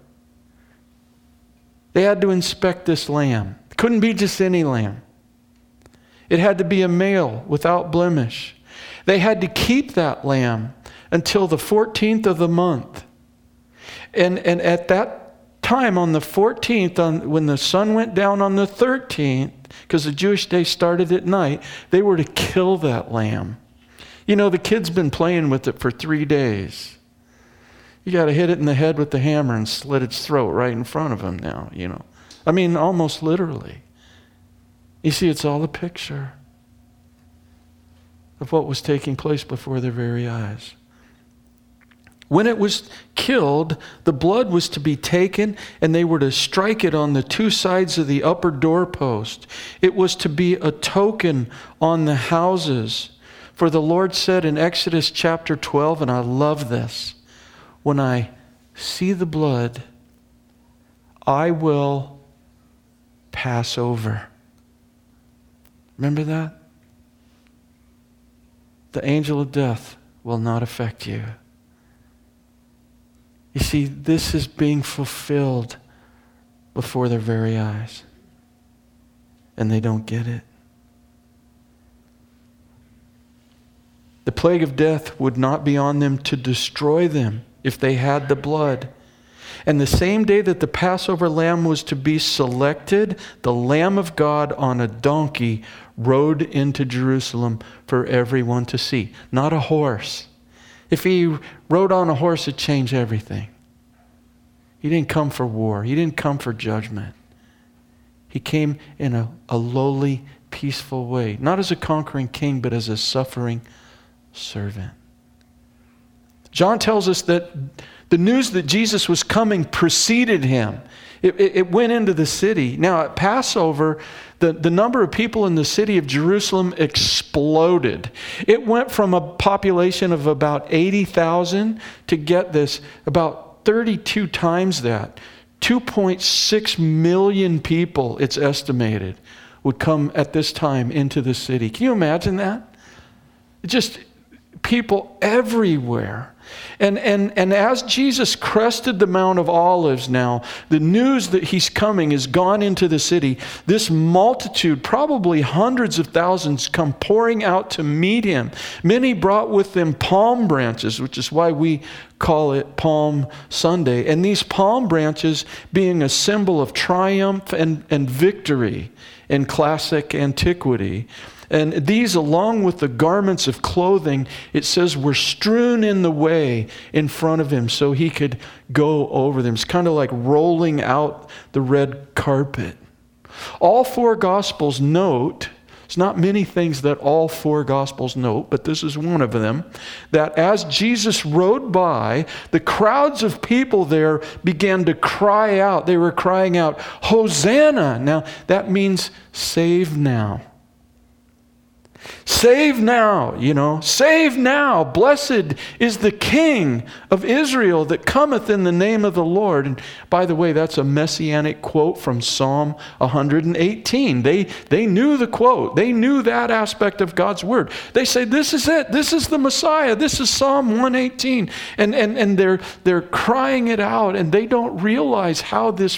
They had to inspect this lamb. It couldn't be just any lamb. It had to be a male without blemish. They had to keep that lamb until the 14th of the month. And at that time, on the 14th, when the sun went down on the 13th, because the Jewish day started at night, they were to kill that lamb. The kid's been playing with it for 3 days. You got to hit it in the head with the hammer and slit its throat right in front of him now, I mean, almost literally. You see, it's all a picture of what was taking place before their very eyes. When it was killed, the blood was to be taken and they were to strike it on the two sides of the upper doorpost. It was to be a token on the houses. For the Lord said in Exodus chapter 12, and I love this, when I see the blood, I will pass over. Remember that? The angel of death will not affect you. You see, this is being fulfilled before their very eyes. And they don't get it. The plague of death would not be on them to destroy them if they had the blood. And the same day that the Passover lamb was to be selected, the Lamb of God on a donkey rode into Jerusalem for everyone to see. Not a horse. If he rode on a horse, it'd change everything. He didn't come for war. He didn't come for judgment. He came in a lowly, peaceful way. Not as a conquering king, but as a suffering servant. John tells us that the news that Jesus was coming preceded him. It went into the city. Now at Passover, the number of people in the city of Jerusalem exploded. It went from a population of about 80,000 to, get this, about 32 times that. 2.6 million people, it's estimated, would come at this time into the city. Can you imagine that? people everywhere. And as Jesus crested the Mount of Olives now, the news that he's coming has gone into the city. This multitude, probably hundreds of thousands, come pouring out to meet him. Many brought with them palm branches, which is why we call it Palm Sunday. And these palm branches being a symbol of triumph and victory in classic antiquity. And these, along with the garments of clothing, it says, were strewn in the way in front of him so he could go over them. It's kind of like rolling out the red carpet. All four Gospels note, it's not many things that all four Gospels note, but this is one of them, that as Jesus rode by, the crowds of people there began to cry out. They were crying out, Hosanna! Now, that means save now. Save now, save now. Blessed is the King of Israel that cometh in the name of the Lord. And by the way, that's a messianic quote from Psalm 118. They knew the quote. They knew that aspect of God's word. They say, this is it. This is the Messiah. This is Psalm 118. And they're crying it out, and they don't realize how this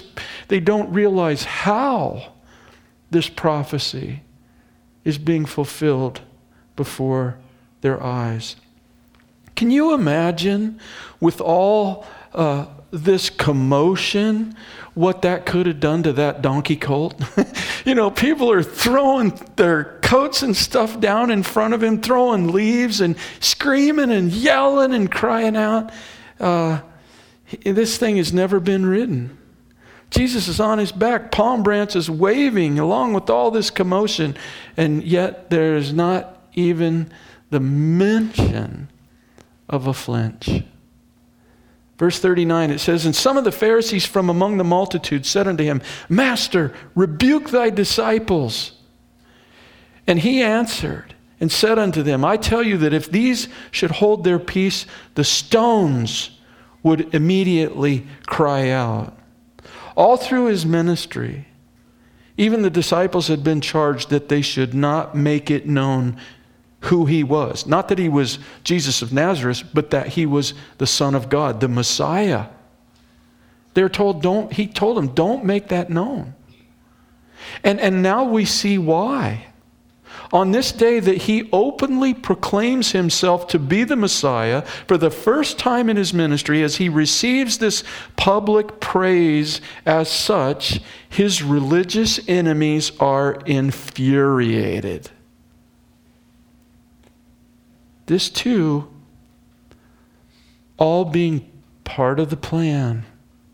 prophecy is being fulfilled before their eyes. Can you imagine, with all this commotion, what that could have done to that donkey colt? People are throwing their coats and stuff down in front of him, throwing leaves and screaming and yelling and crying out. This thing has never been ridden. Jesus is on his back, palm branches waving along with all this commotion, and yet there is not even the mention of a flinch. Verse 39, it says, And some of the Pharisees from among the multitude said unto him, Master, rebuke thy disciples. And he answered and said unto them, I tell you that if these should hold their peace, the stones would immediately cry out. All through his ministry, even the disciples had been charged that they should not make it known who he was. Not that he was Jesus of Nazareth, but that he was the Son of God, the Messiah. They're told, he told them, don't make that known. And now we see why. On this day that he openly proclaims himself to be the Messiah for the first time in his ministry, as he receives this public praise as such, his religious enemies are infuriated. This too, all being part of the plan,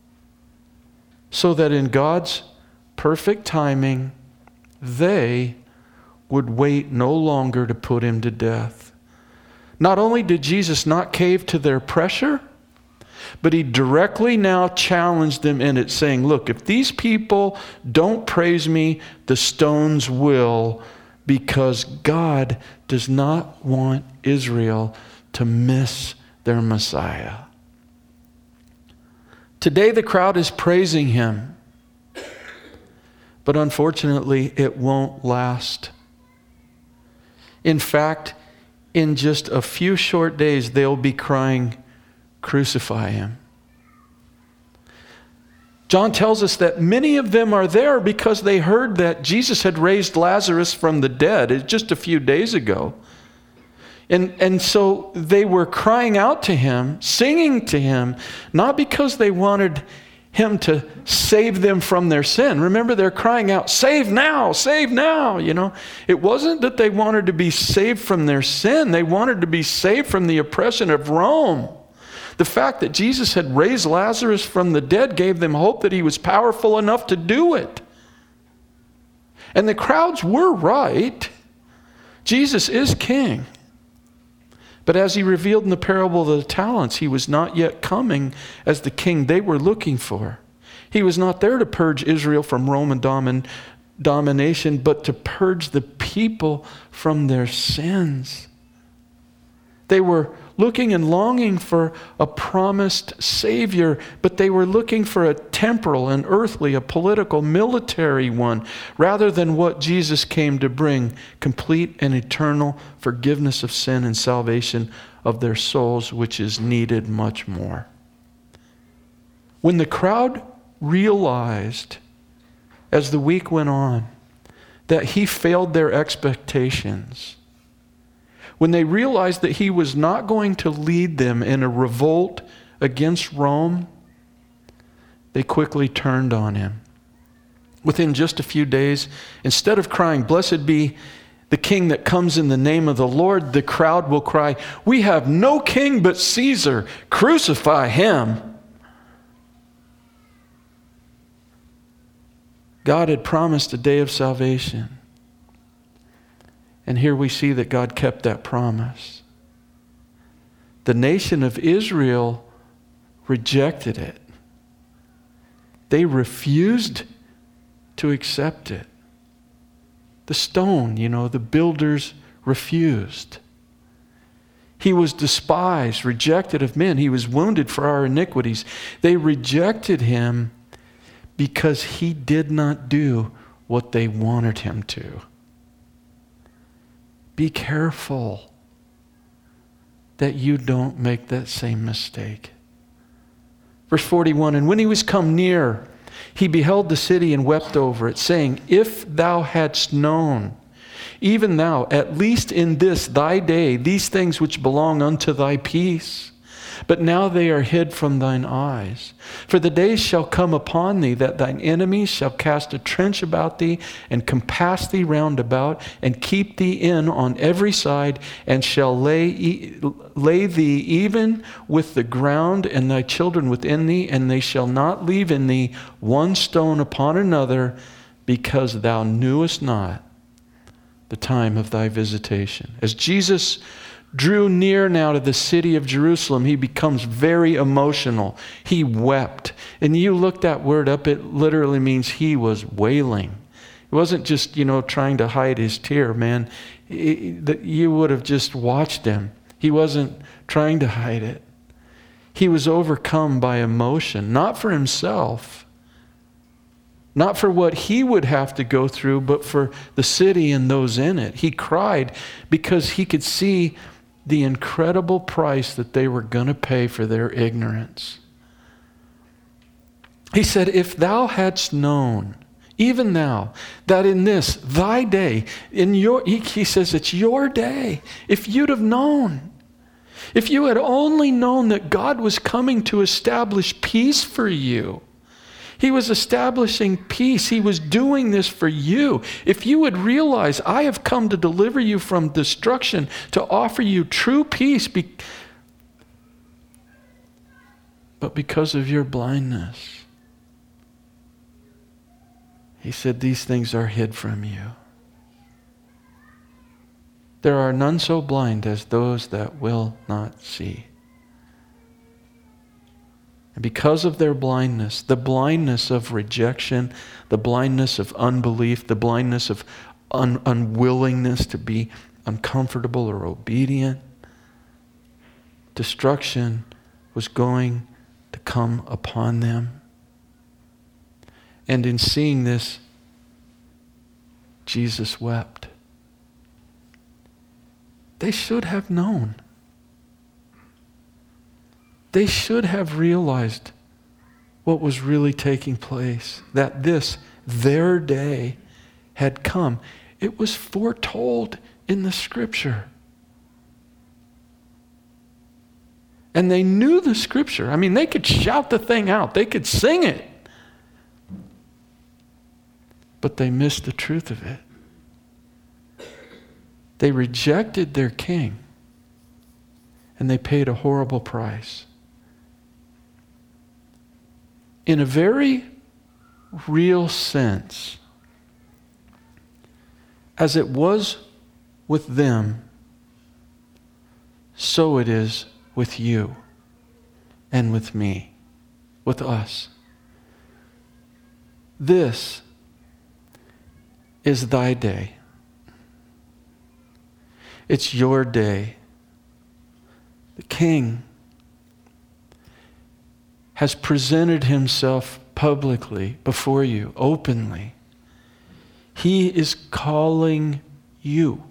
so that in God's perfect timing, they would wait no longer to put him to death. Not only did Jesus not cave to their pressure, but he directly now challenged them in it, saying, look, if these people don't praise me, the stones will, because God does not want Israel to miss their Messiah. Today the crowd is praising him, but unfortunately it won't last. In fact, in just a few short days, they'll be crying, crucify him. John tells us that many of them are there because they heard that Jesus had raised Lazarus from the dead just a few days ago. And so they were crying out to him, singing to him, not because they wanted him to save them from their sin. Remember, they're crying out, save now, save now. It wasn't that they wanted to be saved from their sin. They wanted to be saved from the oppression of Rome. The fact that Jesus had raised Lazarus from the dead gave them hope that he was powerful enough to do it. And the crowds were right. Jesus is king. But as he revealed in the parable of the talents, he was not yet coming as the king they were looking for. He was not there to purge Israel from Roman domination, but to purge the people from their sins. They were looking and longing for a promised Savior, but they were looking for a temporal, an earthly, a political, military one, rather than what Jesus came to bring, complete and eternal forgiveness of sin and salvation of their souls, which is needed much more. When the crowd realized, as the week went on, that he failed their expectations, when they realized that he was not going to lead them in a revolt against Rome, they quickly turned on him. Within just a few days, instead of crying, "Blessed be the king that comes in the name of the Lord," the crowd will cry, "We have no king but Caesar. Crucify him." God had promised a day of salvation. And here we see that God kept that promise. The nation of Israel rejected it. They refused to accept it. The stone, the builders refused. He was despised, rejected of men. He was wounded for our iniquities. They rejected him because he did not do what they wanted him to. Be careful that you don't make that same mistake. Verse 41, and when he was come near, he beheld the city and wept over it, saying, "If thou hadst known, even thou, at least in this thy day, these things which belong unto thy peace, but now they are hid from thine eyes. For the days shall come upon thee that thine enemies shall cast a trench about thee and compass thee round about and keep thee in on every side and shall lay thee even with the ground and thy children within thee, and they shall not leave in thee one stone upon another, because thou knewest not the time of thy visitation." As Jesus drew near now to the city of Jerusalem, he becomes very emotional. He wept. And you look that word up, it literally means he was wailing. He wasn't just, trying to hide his tear, man. You would have just watched him. He wasn't trying to hide it. He was overcome by emotion, not for himself, not for what he would have to go through, but for the city and those in it. He cried because he could see the incredible price that they were going to pay for their ignorance. He said, "If thou hadst known, even thou, that in this thy day, he says it's your day, if you'd have known, if you had only known that God was coming to establish peace for you, He was establishing peace. He was doing this for you. If you would realize, I have come to deliver you from destruction, to offer you true peace, but because of your blindness, he said, these things are hid from you. There are none so blind as those that will not see. And because of their blindness, the blindness of rejection, the blindness of unbelief, the blindness of unwillingness to be uncomfortable or obedient, destruction was going to come upon them. And in seeing this, Jesus wept. They should have known. They should have realized what was really taking place, that this, their day, had come. It was foretold in the Scripture. And they knew the Scripture. I mean, they could shout the thing out. They could sing it. But they missed the truth of it. They rejected their king. And they paid a horrible price. In a very real sense, as it was with them, so it is with you and with me, with us. This is thy day. It's your day King has presented himself publicly before you, openly. He is calling you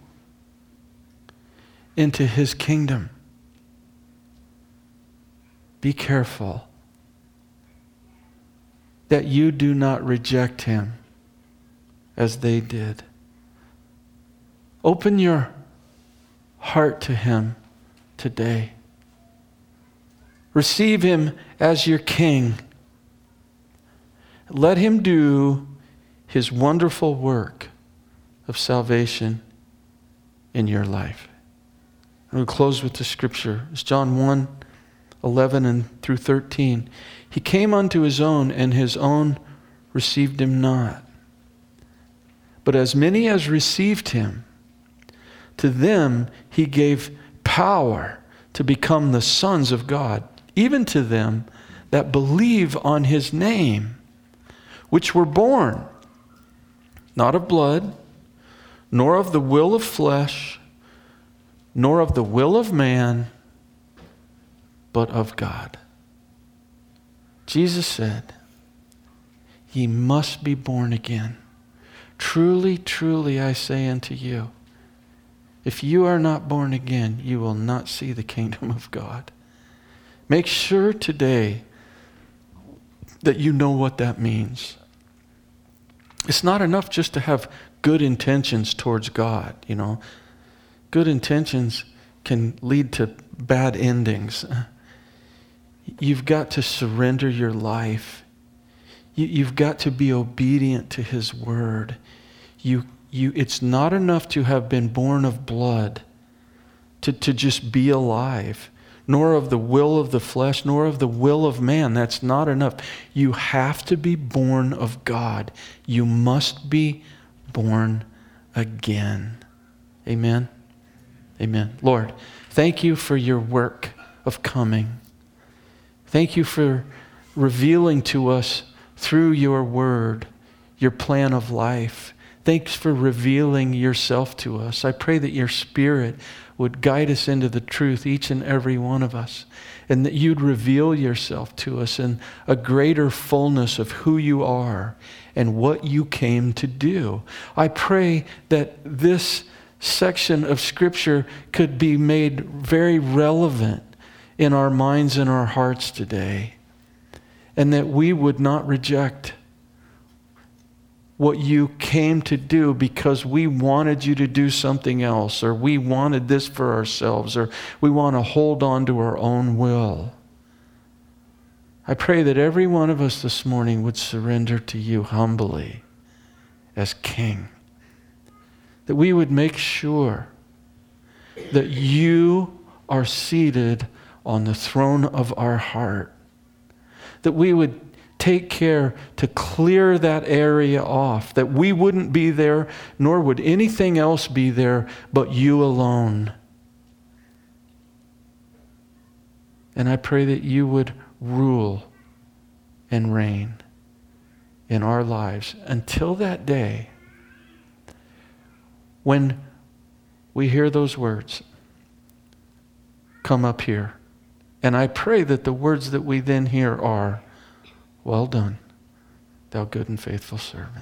into his kingdom. Be careful that you do not reject him as they did. Open your heart to him today. Receive him as your King. Let him do his wonderful work of salvation in your life. And we'll close with the scripture. It's John 1:11 and through 13. He came unto his own, and his own received him not. But as many as received him, to them he gave power to become the sons of God, even to them that believe on his name, which were born not of blood, nor of the will of flesh, nor of the will of man, but of God. Jesus said, ye must be born again. Truly, truly, I say unto you, if you are not born again, you will not see the kingdom of God. Make sure today that you know what that means. It's not enough just to have good intentions towards God, you know. Good intentions can lead to bad endings. You've got to surrender your life. You've got to be obedient to his word. It's not enough to have been born of blood to just be alive, nor of the will of the flesh, nor of the will of man. That's not enough. You have to be born of God. You must be born again. Amen? Amen. Lord, thank you for your work of coming. Thank you for revealing to us through your word your plan of life. Thanks for revealing yourself to us. I pray that your Spirit would guide us into the truth, each and every one of us, and that you'd reveal yourself to us in a greater fullness of who you are and what you came to do. I pray that this section of Scripture could be made very relevant in our minds and our hearts today, and that we would not reject what you came to do because we wanted you to do something else, or we wanted this for ourselves, or we want to hold on to our own will. I pray that every one of us this morning would surrender to you humbly as King. That we would make sure that you are seated on the throne of our heart. That we would take care to clear that area off, that we wouldn't be there, nor would anything else be there but you alone. And I pray that you would rule and reign in our lives until that day when we hear those words come up here. And I pray that the words that we then hear are, well done, thou good and faithful servant.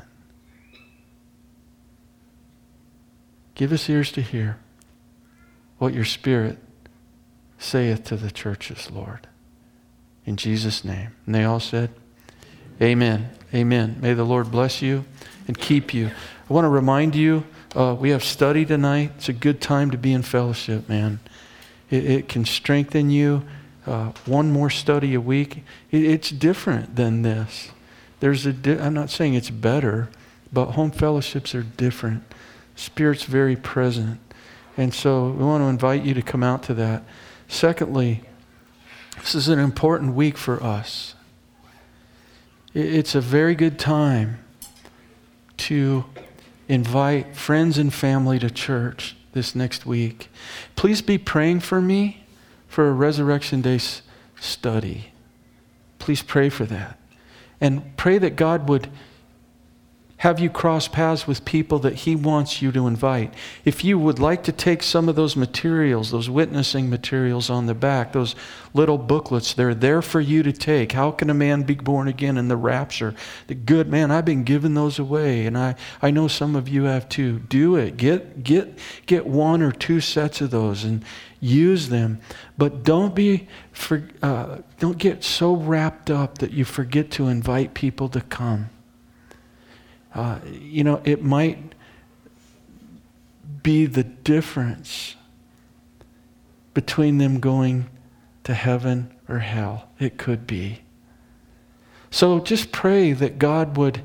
Give us ears to hear what your Spirit saith to the churches, Lord. In Jesus' name. And they all said, amen. Amen. May the Lord bless you and keep you. I want to remind you, we have study tonight. It's a good time to be in fellowship, man. It can strengthen you. One more study a week. It's different than this. I'm not saying it's better, but home fellowships are different. Spirit's very present. And so we want to invite you to come out to that. Secondly, this is an important week for us. It's a very good time to invite friends and family to church this next week. Please be praying for me for a Resurrection Day study. Please pray for that. And pray that God would have you cross paths with people that He wants you to invite. If you would like to take some of those materials, those witnessing materials on the back, those little booklets, they're there for you to take. How can a man be born again in the rapture? The good man, I've been giving those away, and I know some of you have too. Do it. Get 1 or 2 sets of those and use them. But don't get so wrapped up that you forget to invite people to come. It might be the difference between them going to heaven or hell. It could be. So just pray that God would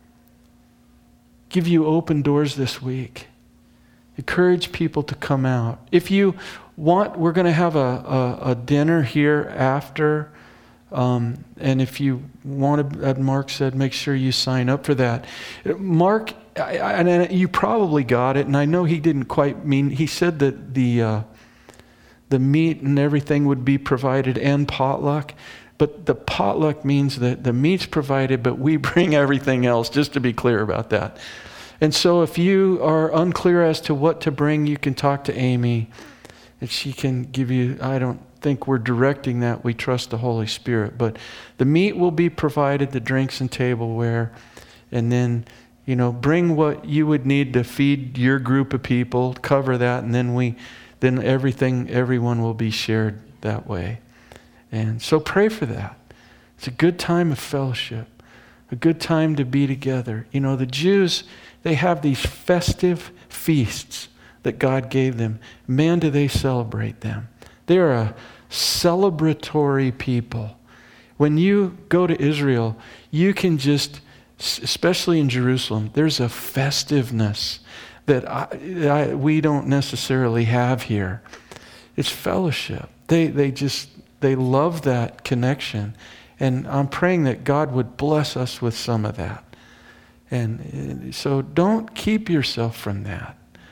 give you open doors this week. Encourage people to come out. If you want, we're going to have a dinner here after. And if you want to, as Mark said, make sure you sign up for that. Mark, and you probably got it, and I know he didn't quite mean, he said that the meat and everything would be provided and potluck, but the potluck means that the meat's provided, but we bring everything else, just to be clear about that. And so if you are unclear as to what to bring, you can talk to Amy, and she can give you, I don't think we're directing that. We trust the Holy Spirit. But the meat will be provided, the drinks and tableware, and then, bring what you would need to feed your group of people, cover that, and then everyone will be shared that way. And so pray for that. It's a good time of fellowship, a good time to be together. The Jews, they have these festive feasts that God gave them. Man, do they celebrate them. They're a celebratory people. When you go to Israel, you can just, especially in Jerusalem, there's a festiveness that we don't necessarily have here. It's fellowship. They love that connection. And I'm praying that God would bless us with some of that. And so don't keep yourself from that.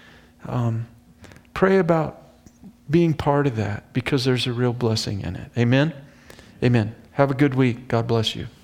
Pray about being part of that, because there's a real blessing in it. Amen? Amen. Have a good week. God bless you.